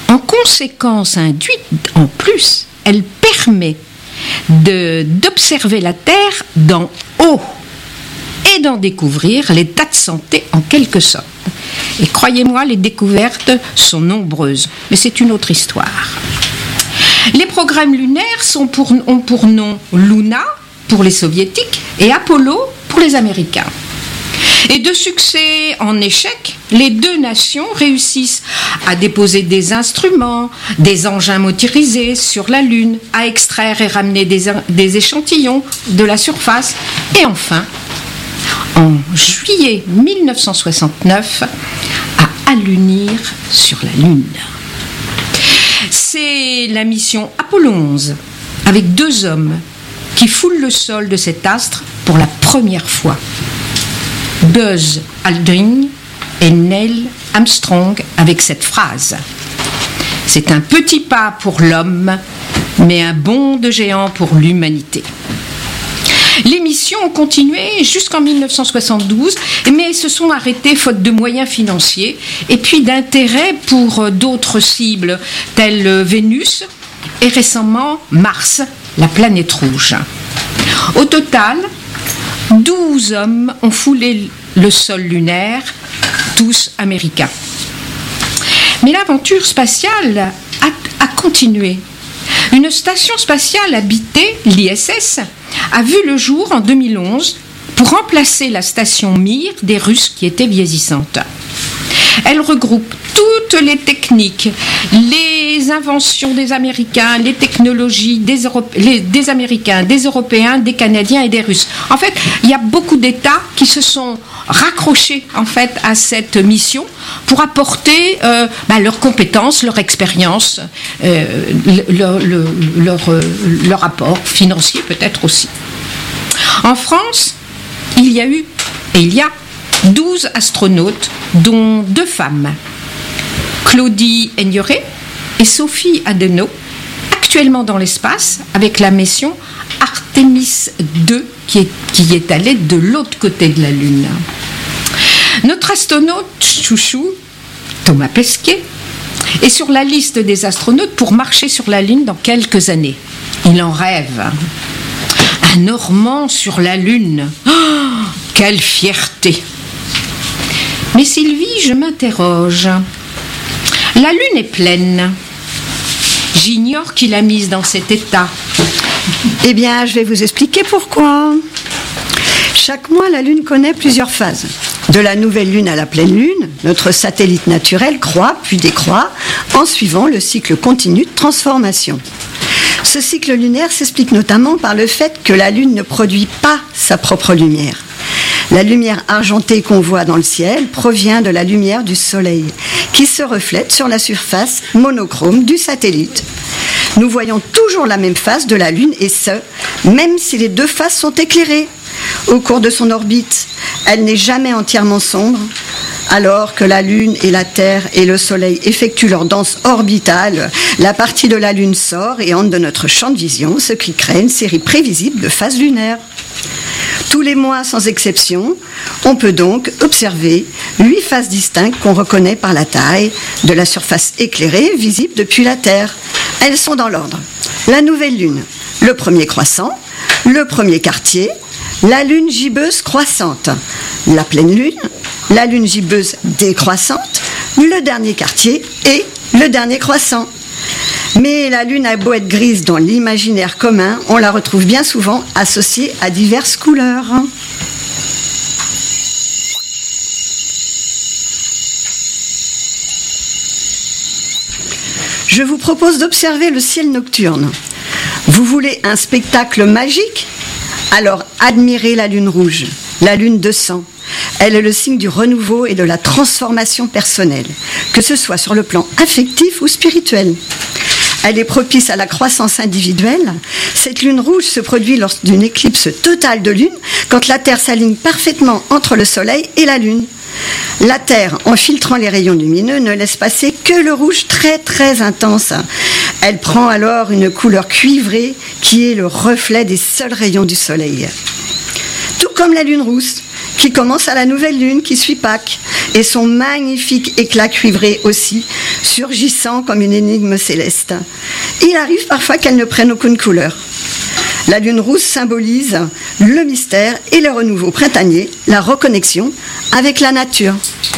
En conséquence induite, en plus, elle permet d'observer la Terre d'en haut et d'en découvrir l'état de santé en quelque sorte. Et croyez-moi, les découvertes sont nombreuses, mais c'est une autre histoire. Les programmes lunaires ont pour nom Luna pour les soviétiques et Apollo pour les Américains. Et de succès en échec, les deux nations réussissent à déposer des instruments, des engins motorisés sur la Lune, à extraire et ramener des échantillons de la surface. Et enfin, en juillet 1969, à allunir sur la Lune. C'est la mission Apollo 11, avec 2 hommes qui foulent le sol de cet astre pour la première fois. Buzz Aldrin et Neil Armstrong avec cette phrase: « C'est un petit pas pour l'homme, mais un bond de géant pour l'humanité. » Les missions ont continué jusqu'en 1972, mais se sont arrêtées faute de moyens financiers et puis d'intérêt pour d'autres cibles telles Vénus et récemment Mars, la planète rouge. Au total, 12 hommes ont foulé le sol lunaire, tous américains. Mais l'aventure spatiale a continué. Une station spatiale habitée, l'ISS, a vu le jour en 2011 pour remplacer la station Mir des Russes qui était vieillissante. Elle regroupe toutes les techniques, les inventions des Américains, les technologies des Américains, des Européens, des Canadiens et des Russes. En fait, il y a beaucoup d'États qui se sont raccrochés en fait à cette mission pour apporter leurs compétences, leur expérience, leur apport financier peut-être aussi. En France, il y a 12 astronautes, dont 2 femmes, Claudie Aigneret et Sophie Adenau, actuellement dans l'espace avec la mission Artemis 2 qui est allée de l'autre côté de la Lune. Notre astronaute chouchou, Thomas Pesquet, est sur la liste des astronautes pour marcher sur la Lune dans quelques années. Il en rêve. Un Normand sur la Lune. Oh, quelle fierté! Mais Sylvie, je m'interroge. La Lune est pleine. J'ignore qui l'a mise dans cet état. Eh bien, je vais vous expliquer pourquoi. Chaque mois, la Lune connaît plusieurs phases. De la nouvelle Lune à la pleine Lune, notre satellite naturel croît puis décroît en suivant le cycle continu de transformation. Ce cycle lunaire s'explique notamment par le fait que la Lune ne produit pas sa propre lumière. La lumière argentée qu'on voit dans le ciel provient de la lumière du Soleil, qui se reflète sur la surface monochrome du satellite. Nous voyons toujours la même face de la Lune, et ce, même si les 2 faces sont éclairées. Au cours de son orbite, elle n'est jamais entièrement sombre, alors que la Lune et la Terre et le Soleil effectuent leur danse orbitale. La partie de la Lune sort et entre de notre champ de vision, ce qui crée une série prévisible de phases lunaires. Tous les mois, sans exception, on peut donc observer 8 phases distinctes qu'on reconnaît par la taille de la surface éclairée visible depuis la Terre. Elles sont dans l'ordre: la nouvelle Lune, le premier croissant, le premier quartier, la Lune gibbeuse croissante, la pleine Lune, la Lune gibbeuse décroissante, le dernier quartier et le dernier croissant. Mais la Lune a beau être grise dans l'imaginaire commun, on la retrouve bien souvent associée à diverses couleurs. Je vous propose d'observer le ciel nocturne. Vous voulez un spectacle magique ? Alors admirez la Lune rouge, la Lune de sang. Elle est le signe du renouveau et de la transformation personnelle, que ce soit sur le plan affectif ou spirituel. Elle est propice à la croissance individuelle. Cette lune rouge se produit lors d'une éclipse totale de lune, quand la Terre s'aligne parfaitement entre le Soleil et la Lune. La Terre, en filtrant les rayons lumineux, ne laisse passer que le rouge très très intense. Elle prend alors une couleur cuivrée qui est le reflet des seuls rayons du Soleil. Tout comme la Lune rousse, qui commence à la nouvelle lune qui suit Pâques, et son magnifique éclat cuivré aussi, surgissant comme une énigme céleste. Il arrive parfois qu'elle ne prenne aucune couleur. La lune rousse symbolise le mystère et le renouveau printanier, la reconnexion avec la nature.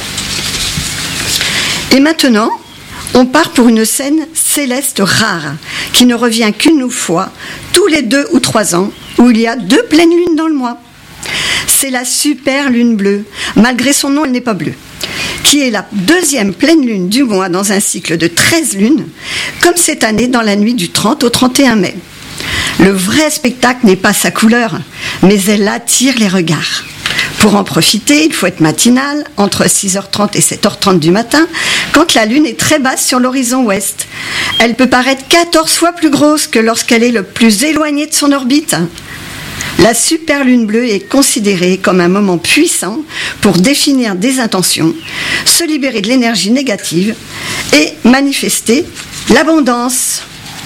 Et maintenant, on part pour une scène céleste rare, qui ne revient qu'une fois, tous les 2 ou 3 ans, où il y a 2 pleines lunes dans le mois. C'est la super lune bleue. Malgré son nom, elle n'est pas bleue. Qui est la 2e pleine lune du mois dans un cycle de 13 lunes, comme cette année dans la nuit du 30 au 31 mai. Le vrai spectacle n'est pas sa couleur, mais elle attire les regards. Pour en profiter, il faut être matinal, entre 6h30 et 7h30 du matin, quand la lune est très basse sur l'horizon ouest. Elle peut paraître 14 fois plus grosse que lorsqu'elle est le plus éloignée de son orbite. La super lune bleue est considérée comme un moment puissant pour définir des intentions, se libérer de l'énergie négative et manifester l'abondance.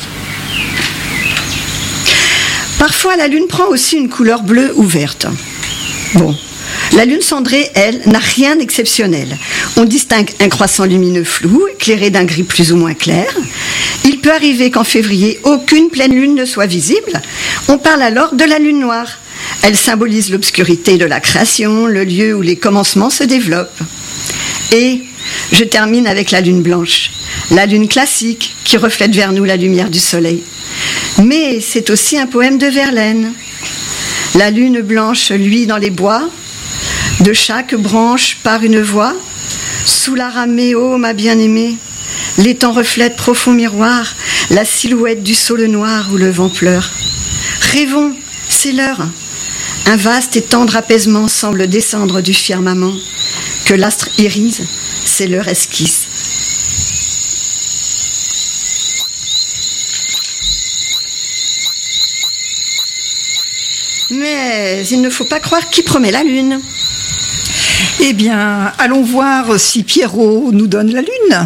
Parfois, la lune prend aussi une couleur bleue ou verte. Bon, la lune cendrée, elle, n'a rien d'exceptionnel. On distingue un croissant lumineux flou, éclairé d'un gris plus ou moins clair. Il peut arriver qu'en février, aucune pleine lune ne soit visible. On parle alors de la lune noire. Elle symbolise l'obscurité de la création, le lieu où les commencements se développent. Et je termine avec la lune blanche, la lune classique qui reflète vers nous la lumière du soleil. Mais c'est aussi un poème de Verlaine. La lune blanche luit dans les bois, de chaque branche part une voix. Sous la ramée, ô ma bien-aimée, l'étang reflète profond miroir, la silhouette du saule noir où le vent pleure. Rêvons, c'est l'heure. Un vaste et tendre apaisement semble descendre du firmament. Que l'astre irise, c'est l'heure esquisse. Mais il ne faut pas croire qui promet la lune. Eh bien, allons voir si Pierrot nous donne la lune.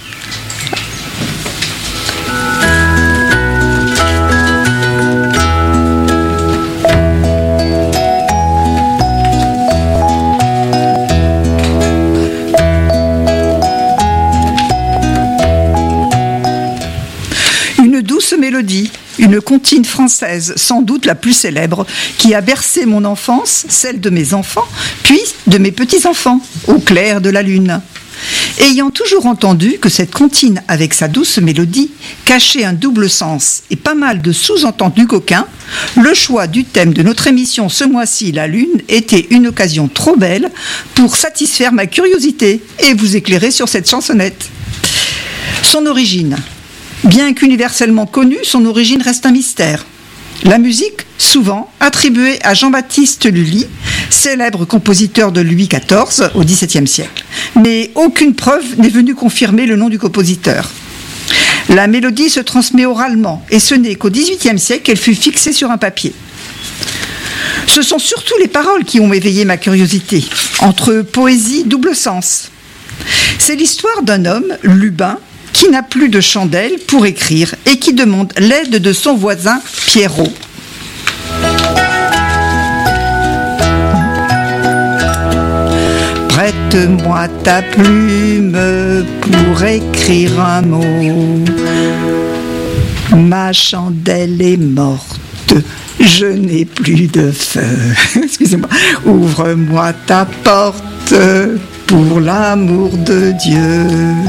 Une douce mélodie, une comptine française, sans doute la plus célèbre, qui a bercé mon enfance, celle de mes enfants, puis de mes petits-enfants, au clair de la lune. Ayant toujours entendu que cette comptine, avec sa douce mélodie, cachait un double sens et pas mal de sous-entendus coquins, le choix du thème de notre émission ce mois-ci, la lune, était une occasion trop belle pour satisfaire ma curiosité et vous éclairer sur cette chansonnette. Son origine. Bien qu'universellement connue, son origine reste un mystère. La musique, souvent attribuée à Jean-Baptiste Lully, célèbre compositeur de Louis XIV au XVIIe siècle. Mais aucune preuve n'est venue confirmer le nom du compositeur. La mélodie se transmet oralement et ce n'est qu'au XVIIIe siècle qu'elle fut fixée sur un papier. Ce sont surtout les paroles qui ont éveillé ma curiosité, entre poésie double sens. C'est l'histoire d'un homme, Lubin, qui n'a plus de chandelle pour écrire et qui demande l'aide de son voisin Pierrot. Prête-moi ta plume pour écrire un mot. Ma chandelle est morte, je n'ai plus de feu. Excusez-moi. Ouvre-moi ta porte pour l'amour de Dieu.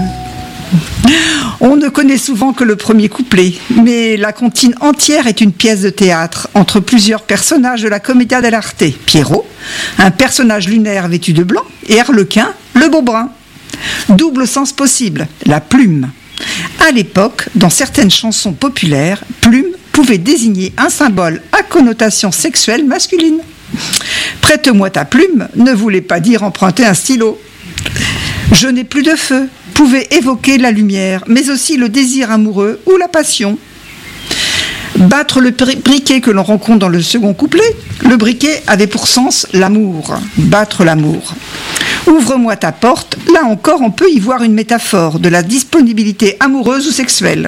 On ne connaît souvent que le premier couplet, mais la comptine entière est une pièce de théâtre entre plusieurs personnages de la Commedia dell'arte. Pierrot, un personnage lunaire vêtu de blanc, et Arlequin, le beau brun. Double sens possible, la plume. À l'époque, dans certaines chansons populaires, plume pouvait désigner un symbole à connotation sexuelle masculine. Prête-moi ta plume ne voulait pas dire emprunter un stylo. Je n'ai plus de feu pouvait évoquer la lumière, mais aussi le désir amoureux ou la passion. Battre le briquet que l'on rencontre dans le second couplet, le briquet avait pour sens l'amour, battre l'amour. Ouvre-moi ta porte, là encore on peut y voir une métaphore de la disponibilité amoureuse ou sexuelle.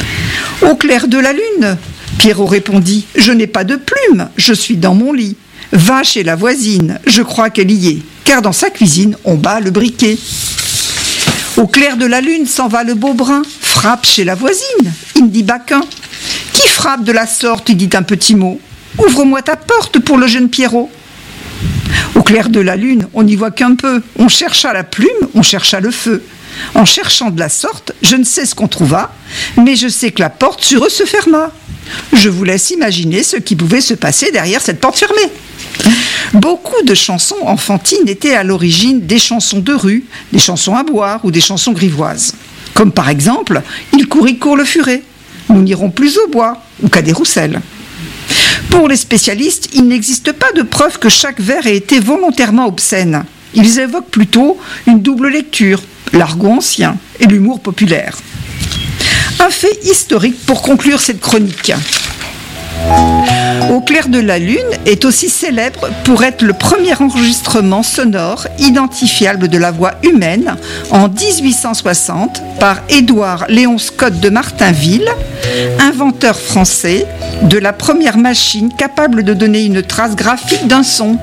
Au clair de la lune, Pierrot répondit, je n'ai pas de plume, je suis dans mon lit. Va chez la voisine, je crois qu'elle y est, car dans sa cuisine, on bat le briquet. Au clair de la lune s'en va le beau brun, frappe chez la voisine, il dit Baquin. Qui frappe de la sorte, il dit un petit mot. Ouvre-moi ta porte pour le jeune Pierrot. Au clair de la lune, on n'y voit qu'un peu. On chercha la plume, on chercha le feu. En cherchant de la sorte, je ne sais ce qu'on trouva, mais je sais que la porte sur eux se ferma. Je vous laisse imaginer ce qui pouvait se passer derrière cette porte fermée. Beaucoup de chansons enfantines étaient à l'origine des chansons de rue, des chansons à boire ou des chansons grivoises. Comme par exemple « Il court le furet »,« Nous n'irons plus au bois » ou « Cadet Roussel ». Pour les spécialistes, il n'existe pas de preuve que chaque vers ait été volontairement obscène. Ils évoquent plutôt une double lecture, l'argot ancien et l'humour populaire. Un fait historique pour conclure cette chronique. Au clair de la lune est aussi célèbre pour être le premier enregistrement sonore identifiable de la voix humaine en 1860 par Édouard Léon Scott de Martinville, inventeur français de la première machine capable de donner une trace graphique d'un son.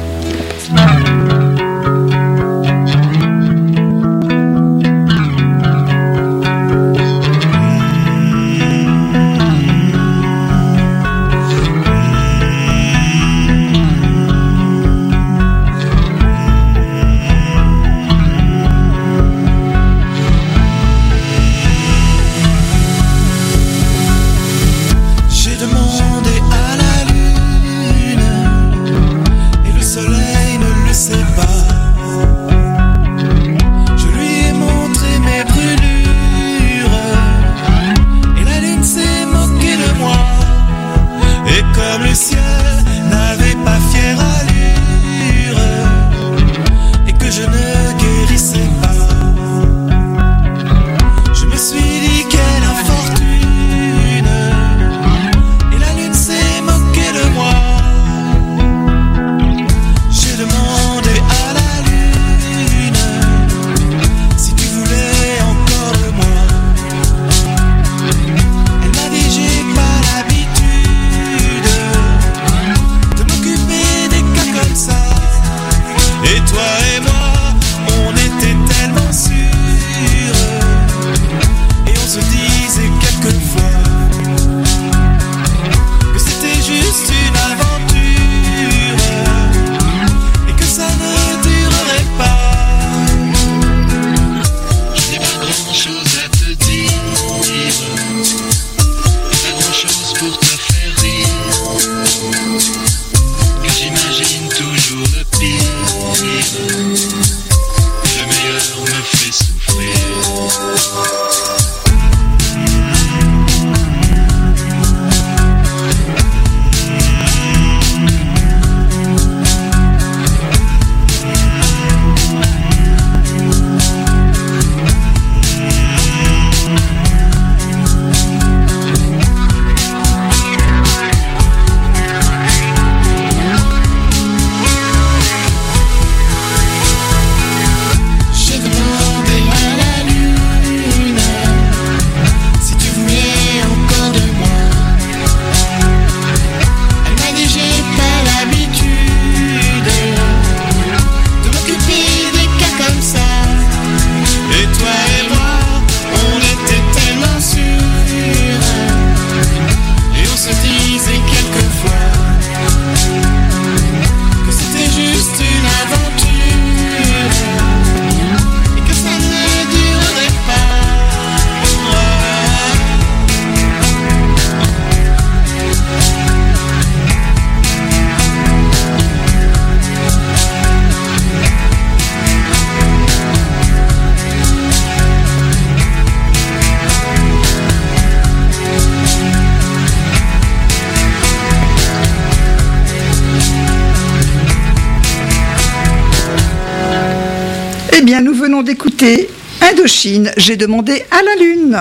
Eh bien, nous venons d'écouter Indochine, j'ai demandé à la lune.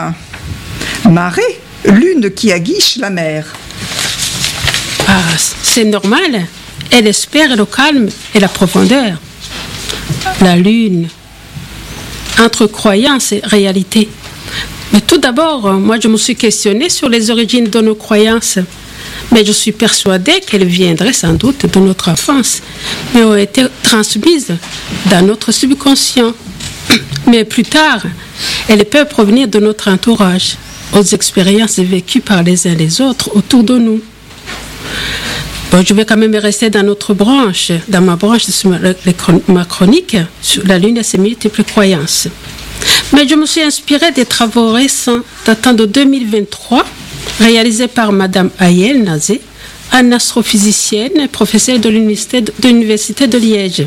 Marée, lune qui aguiche la mer. Ah, c'est normal. Elle espère le calme et la profondeur. La lune, entre croyance et réalité. Mais tout d'abord, moi je me suis questionnée sur les origines de nos croyances. Mais je suis persuadée qu'elles viendraient sans doute de notre enfance, mais ont été transmises dans notre subconscient. Mais plus tard, elles peuvent provenir de notre entourage, aux expériences vécues par les uns les autres autour de nous. Bon, je vais quand même rester dans notre branche, dans ma branche de ma chronique sur la lune et ses multiples croyances. Mais je me suis inspirée des travaux récents datant de 2023, réalisés par Madame Ayel Nazé, une astrophysicienne et professeure de l'Université de Liège.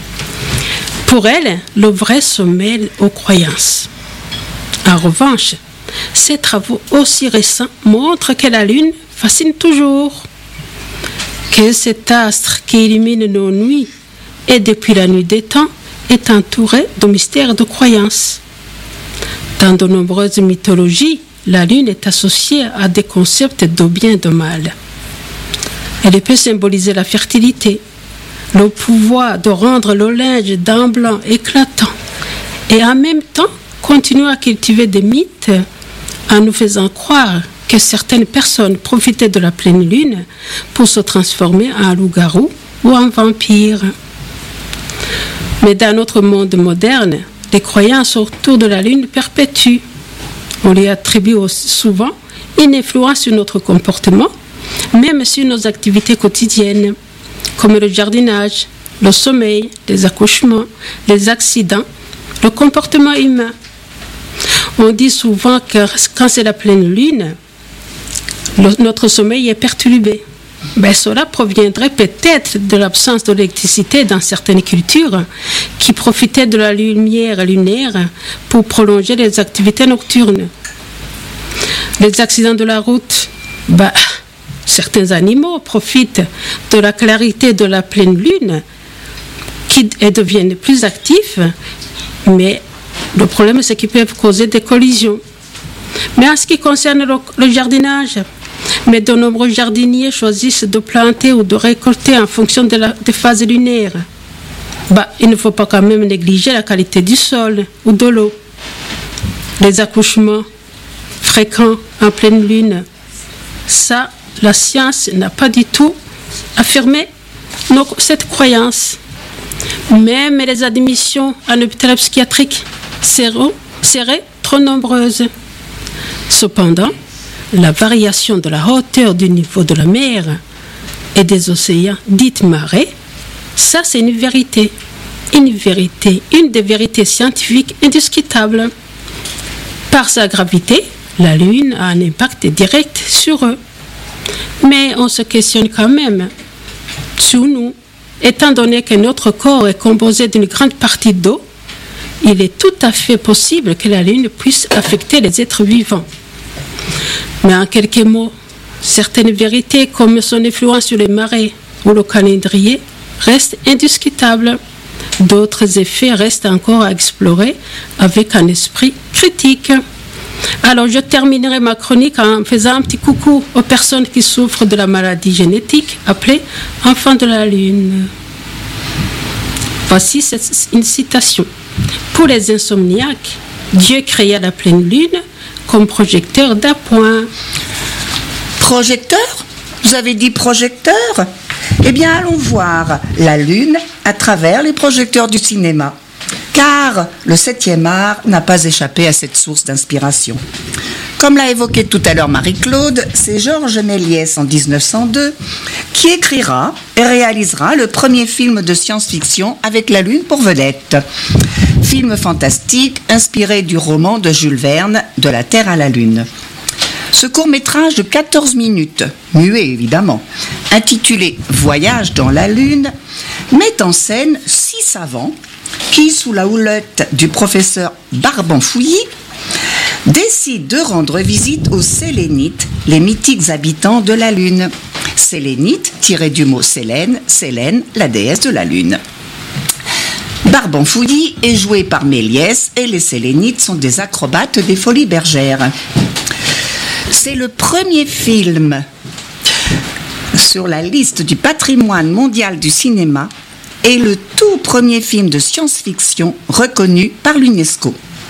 Pour elle, le vrai sommet aux croyances. En revanche, ces travaux aussi récents montrent que la lune fascine toujours, que cet astre qui illumine nos nuits et depuis la nuit des temps est entouré de mystères et de croyances. Dans de nombreuses mythologies, la lune est associée à des concepts de bien et de mal. Elle peut symboliser la fertilité, le pouvoir de rendre le linge d'un blanc éclatant et en même temps continuer à cultiver des mythes en nous faisant croire que certaines personnes profitaient de la pleine lune pour se transformer en loup-garou ou en vampire. Mais dans notre monde moderne, les croyances autour de la lune perpétuent. On lui attribue souvent une influence sur notre comportement, même sur nos activités quotidiennes, comme le jardinage, le sommeil, les accouchements, les accidents, le comportement humain. On dit souvent que quand c'est la pleine lune, notre sommeil est perturbé. Ben, cela proviendrait peut-être de l'absence d'électricité dans certaines cultures qui profitaient de la lumière lunaire pour prolonger les activités nocturnes. Les accidents de la route, certains animaux profitent de la clarité de la pleine lune et deviennent plus actifs, mais le problème c'est qu'ils peuvent causer des collisions. Mais en ce qui concerne le jardinage, mais de nombreux jardiniers choisissent de planter ou de récolter en fonction des phases lunaires. Il ne faut pas quand même négliger la qualité du sol ou de l'eau. Les accouchements fréquents en pleine lune, ça, la science n'a pas du tout affirmé cette croyance. Même les admissions en hôpital psychiatrique seraient trop nombreuses. Cependant, la variation de la hauteur du niveau de la mer et des océans, dite marée, ça c'est une vérité, une des vérités scientifiques indiscutables. Par sa gravité, la Lune a un impact direct sur eux. Mais on se questionne quand même sur nous. Étant donné que notre corps est composé d'une grande partie d'eau, il est tout à fait possible que la Lune puisse affecter les êtres vivants. Mais en quelques mots, certaines vérités comme son influence sur les marées ou le calendrier restent indiscutables. D'autres effets restent encore à explorer avec un esprit critique. Alors je terminerai ma chronique en faisant un petit coucou aux personnes qui souffrent de la maladie génétique appelée enfant de la Lune. Voici une citation. Pour les insomniaques, Dieu créa la pleine lune comme projecteur d'appoint. Projecteur ? Vous avez dit projecteur ? Eh bien, allons voir la lune à travers les projecteurs du cinéma. Car le 7e art n'a pas échappé à cette source d'inspiration. Comme l'a évoqué tout à l'heure Marie-Claude, c'est Georges Méliès en 1902 qui écrira et réalisera le premier film de science-fiction avec la Lune pour vedette. Film fantastique inspiré du roman de Jules Verne, De la Terre à la Lune. Ce court-métrage de 14 minutes, muet évidemment, intitulé « Voyage dans la Lune », met en scène 6 savants qui, sous la houlette du professeur Barbanfouilly, décident de rendre visite aux Sélénites, les mythiques habitants de la Lune. Sélénites, tiré du mot Sélène, la déesse de la Lune. Barbanfouilly est joué par Méliès et les Sélénites sont des acrobates des Folies Bergères. C'est le premier film sur la liste du patrimoine mondial du cinéma et le tout premier film de science-fiction reconnu par l'UNESCO.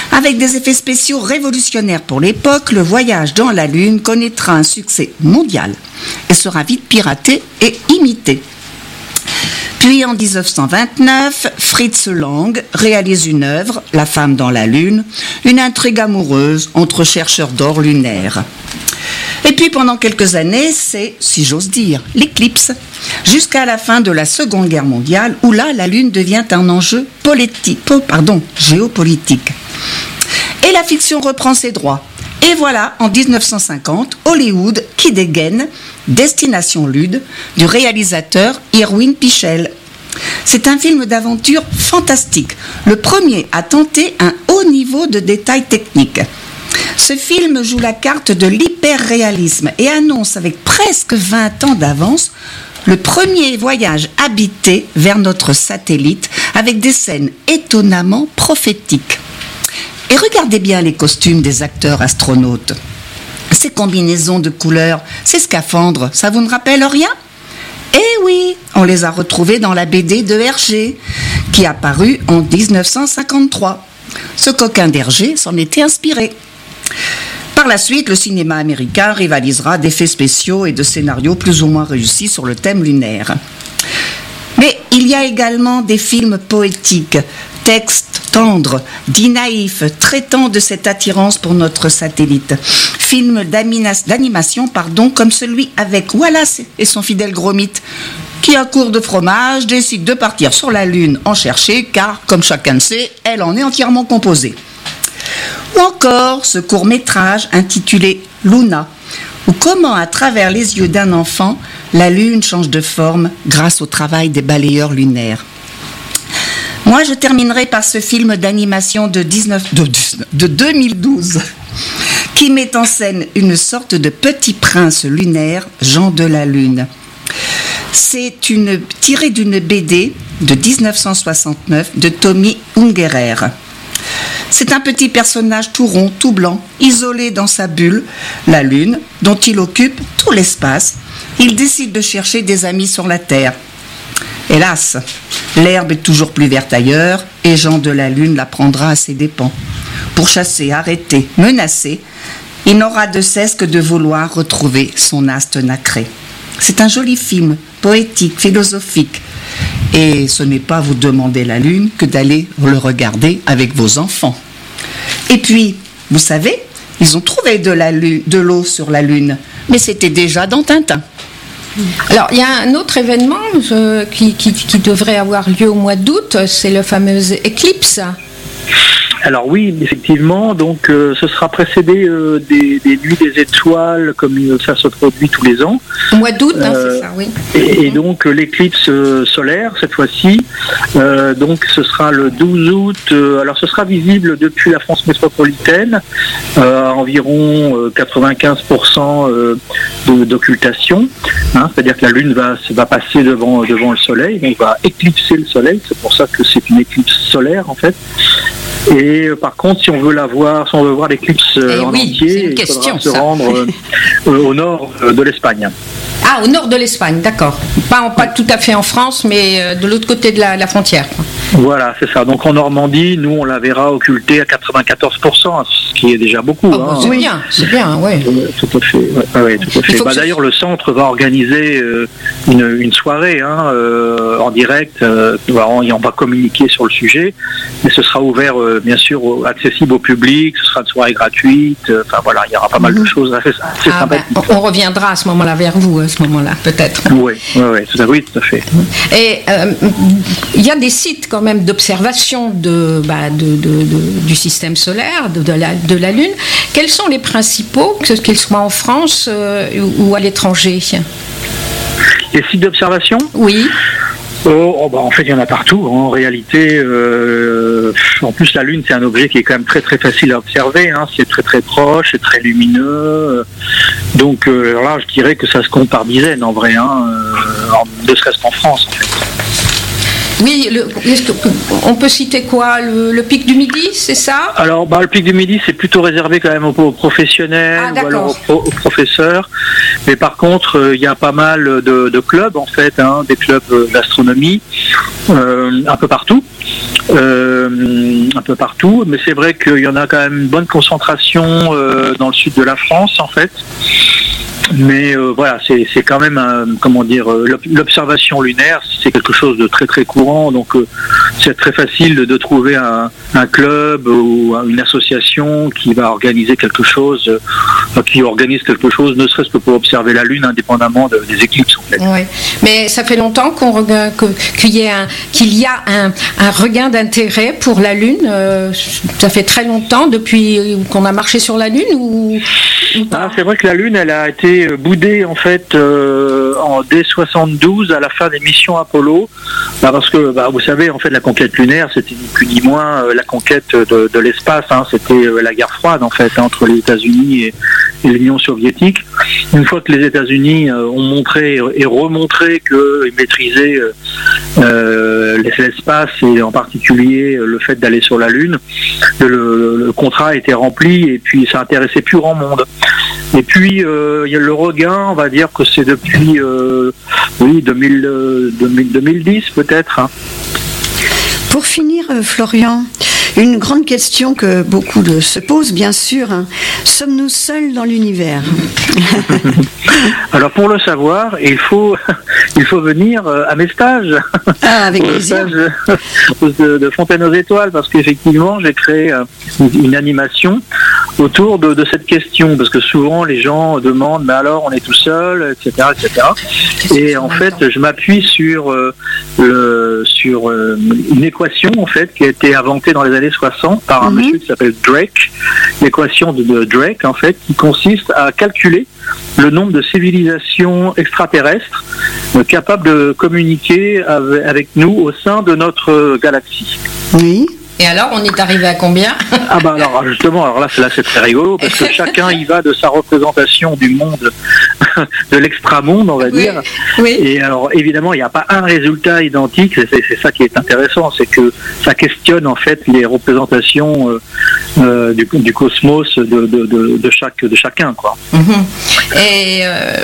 Avec des effets spéciaux révolutionnaires pour l'époque, le voyage dans la Lune connaîtra un succès mondial et sera vite piraté et imité. Puis en 1929, Fritz Lang réalise une œuvre, La femme dans la Lune, une intrigue amoureuse entre chercheurs d'or lunaire. Et puis pendant quelques années, c'est, si j'ose dire, l'éclipse, jusqu'à la fin de la Seconde Guerre mondiale, où là, la Lune devient un enjeu géopolitique. Et la fiction reprend ses droits. Et voilà, en 1950, Hollywood qui dégaine Destination Lune du réalisateur Irwin Pichel. C'est un film d'aventure fantastique, le premier à tenter un haut niveau de détails techniques. Ce film joue la carte de l'hyper-réalisme et annonce avec presque 20 ans d'avance le premier voyage habité vers notre satellite avec des scènes étonnamment prophétiques. Et regardez bien les costumes des acteurs astronautes. Ces combinaisons de couleurs, ces scaphandres, ça vous ne rappelle rien ? Eh oui, on les a retrouvés dans la BD de Hergé, qui a paru en 1953. Ce coquin d'Hergé s'en était inspiré. Par la suite, le cinéma américain rivalisera d'effets spéciaux et de scénarios plus ou moins réussis sur le thème lunaire. Mais il y a également des films poétiques, textes tendres, dits naïfs, traitant de cette attirance pour notre satellite. Films d'animation, comme celui avec Wallace et son fidèle Gromit, qui à court de fromage décide de partir sur la Lune en chercher, car, comme chacun le sait, elle en est entièrement composée. Ou encore ce court-métrage intitulé Luna, ou comment à travers les yeux d'un enfant, la Lune change de forme grâce au travail des balayeurs lunaires. Moi, je terminerai par ce film d'animation de 2012 qui met en scène une sorte de petit prince lunaire, Jean de la Lune. C'est tiré d'une BD de 1969 de Tommy Ungerer. C'est un petit personnage tout rond, tout blanc, isolé dans sa bulle, la Lune, dont il occupe tout l'espace. Il décide de chercher des amis sur la Terre. Hélas, l'herbe est toujours plus verte ailleurs et Jean de la Lune la prendra à ses dépens. Pour chasser, arrêter, menacer, il n'aura de cesse que de vouloir retrouver son astre nacré. C'est un joli film, poétique, philosophique. Et ce n'est pas vous demander la Lune que d'aller le regarder avec vos enfants. Et puis, vous savez, ils ont trouvé de l'eau sur la Lune, mais c'était déjà dans Tintin. Alors, il y a un autre événement qui devrait avoir lieu au mois d'août, c'est le fameux éclipse. Alors oui, effectivement, donc ce sera précédé des nuits des étoiles, comme ça se produit tous les ans. Au mois d'août, c'est ça, oui. Et donc l'éclipse solaire, cette fois-ci, donc ce sera le 12 août. Alors ce sera visible depuis la France métropolitaine, à environ 95% d'occultation. C'est-à-dire que la Lune va passer devant le Soleil, donc va éclipser le Soleil. C'est pour ça que c'est une éclipse solaire, en fait. Et par contre, si on veut voir l'éclipse en entier, il faudra se rendre au nord de l'Espagne. Ah, au nord de l'Espagne, d'accord. Pas tout à fait en France, mais de l'autre côté de la frontière. Voilà, c'est ça. Donc en Normandie, nous, on la verra occultée à 94%, ce qui est déjà beaucoup. Oh, c'est bien, oui. Tout à fait. Ouais, tout à fait. D'ailleurs, le centre va organiser une soirée en direct. On va communiquer sur le sujet, mais ce sera ouvert, bien sûr, accessible au public. Ce sera une soirée gratuite. Il y aura pas mal de choses assez sympathiques. On reviendra à ce moment-là vers vous, à ce moment-là, peut-être. Oui, tout à fait. Et il y a des sites quand même d'observation du système solaire, de la Lune. Quels sont les principaux, qu'ils soient en France ou à l'étranger ? Les sites d'observation ? Oui. En fait, il y en a partout. En réalité, en plus, la Lune, c'est un objet qui est quand même très très facile à observer. C'est très très proche, c'est très lumineux. Donc là, je dirais que ça se compte par dizaines en vrai, ne serait-ce qu'en France, en fait. Oui, on peut citer quoi ? Le pic du Midi, c'est ça ? Alors, le pic du Midi, c'est plutôt réservé quand même aux professionnels ou alors aux professeurs. Mais par contre, il y a pas mal de clubs, en fait, des clubs d'astronomie, un peu partout. un peu partout, mais c'est vrai qu'il y en a quand même une bonne concentration dans le sud de la France en fait. Mais voilà, c'est quand même l'observation lunaire, c'est quelque chose de très très courant, donc c'est très facile de trouver un club ou une association qui va organiser quelque chose, ne serait-ce que pour observer la Lune indépendamment des éclipses en fait. Oui, mais ça fait longtemps qu'il y a un regain d'intérêt pour la Lune. Ça fait très longtemps depuis qu'on a marché sur la Lune ou pas? C'est vrai que la Lune, elle a été boudée en fait dès 72 à la fin des missions Apollo, parce que vous savez en fait la conquête lunaire c'était ni plus ni moins la conquête de l'espace, c'était la guerre froide en fait entre les États-Unis et l'Union soviétique. Une fois que les États-Unis ont montré et remontré qu'ils maîtrisaient l'espace et en particulier le fait d'aller sur la Lune, le contrat a été rempli et puis ça intéressait plus grand monde. Et puis il y a le regain, on va dire que c'est depuis 2010 peut-être. Pour finir, Florian, une grande question que beaucoup se posent, bien sûr. Sommes-nous seuls dans l'univers? Alors pour le savoir, il faut venir à mes stages. Avec plaisir. de Fontaine aux Étoiles, parce qu'effectivement j'ai créé une animation autour de cette question, parce que souvent les gens demandent mais alors on est tout seul, etc. Et en fait je m'appuie sur une équation en fait qui a été inventée dans les années 60 par un monsieur qui s'appelle Drake, l'équation de Drake en fait, qui consiste à calculer le nombre de civilisations extraterrestres capables de communiquer avec nous au sein de notre galaxie. Oui. Et alors, on est arrivé à combien? Alors justement, là c'est très rigolo, parce que chacun y va de sa représentation du monde, de l'extramonde, on va dire. Oui. Et alors évidemment, il n'y a pas un résultat identique, c'est ça qui est intéressant, c'est que ça questionne en fait les représentations du cosmos de chacun, quoi. Et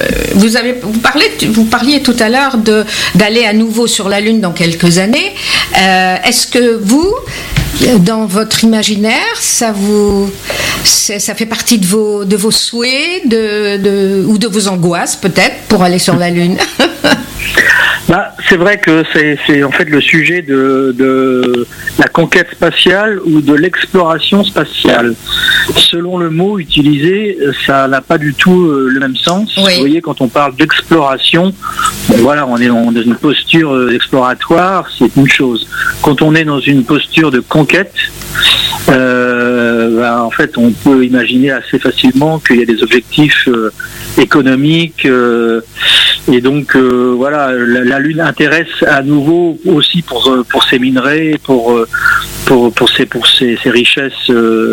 vous parliez tout à l'heure d'aller à nouveau sur la Lune dans quelques années. Est-ce que vous, dans votre imaginaire, ça fait partie de vos souhaits ou de vos angoisses peut-être pour aller sur la Lune? C'est vrai que c'est en fait le sujet de la conquête spatiale ou de l'exploration spatiale. Selon le mot utilisé, ça n'a pas du tout le même sens. Oui. Vous voyez, quand on parle d'exploration, voilà, on est dans une posture exploratoire, c'est une chose. Quand on est dans une posture de conquête, en fait, on peut imaginer assez facilement qu'il y a des objectifs économiques. Et donc voilà, la Lune intéresse à nouveau aussi pour ses minerais, pour ses richesses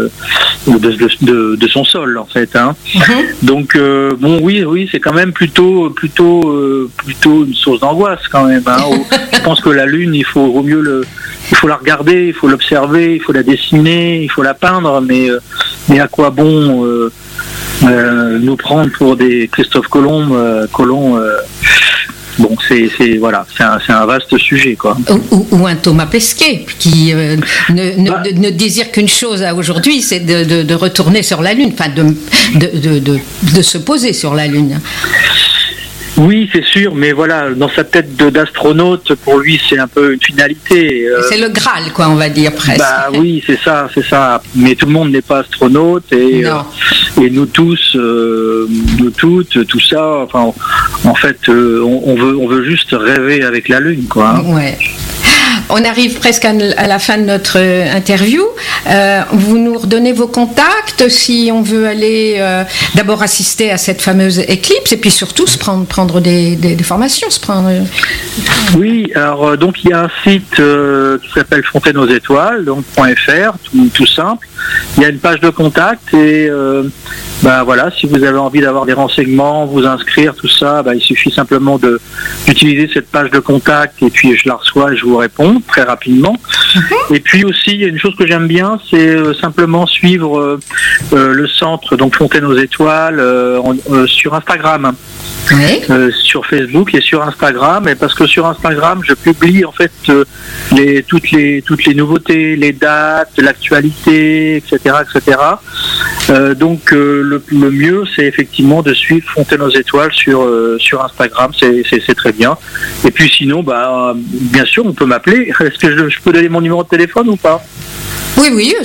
de son sol en fait. Donc oui, c'est quand même plutôt une source d'angoisse quand même. Je pense que la Lune, il faut la regarder, il faut l'observer, il faut la dessiner, il faut la peindre, mais à quoi bon nous prendre pour des Christophe Colomb. Bon, c'est un vaste sujet, quoi. Ou un Thomas Pesquet qui ne désire qu'une chose aujourd'hui, c'est de retourner sur la Lune, enfin de se poser sur la Lune. Oui, c'est sûr, mais voilà, dans sa tête d'astronaute, pour lui, c'est un peu une finalité. C'est le Graal, quoi, on va dire, presque. Oui, c'est ça. Mais tout le monde n'est pas astronaute, et nous tous, nous toutes, tout ça, enfin, en fait, on veut juste rêver avec la Lune, quoi. Ouais. On arrive presque à la fin de notre interview. Vous nous redonnez vos contacts si on veut aller d'abord assister à cette fameuse éclipse et puis surtout se prendre des formations. Oui, alors donc il y a un site qui s'appelle Fontaine aux Étoiles, donc .fr, tout simple. Il y a une page de contact et Ben voilà, si vous avez envie d'avoir des renseignements, vous inscrire, tout ça, il suffit simplement d'utiliser cette page de contact et puis je la reçois et je vous réponds très rapidement. Et puis aussi, il y a une chose que j'aime bien, c'est simplement suivre le centre, donc Fontaine aux Étoiles, sur Instagram. Oui. Sur Facebook et sur Instagram, et parce que sur Instagram je publie en fait toutes les nouveautés, les dates, l'actualité, etc. Donc le mieux c'est effectivement de suivre Fontaine aux Étoiles sur Instagram, c'est très bien. Et puis sinon bien sûr on peut m'appeler. Est-ce que je peux donner mon numéro de téléphone ou pas? Oui,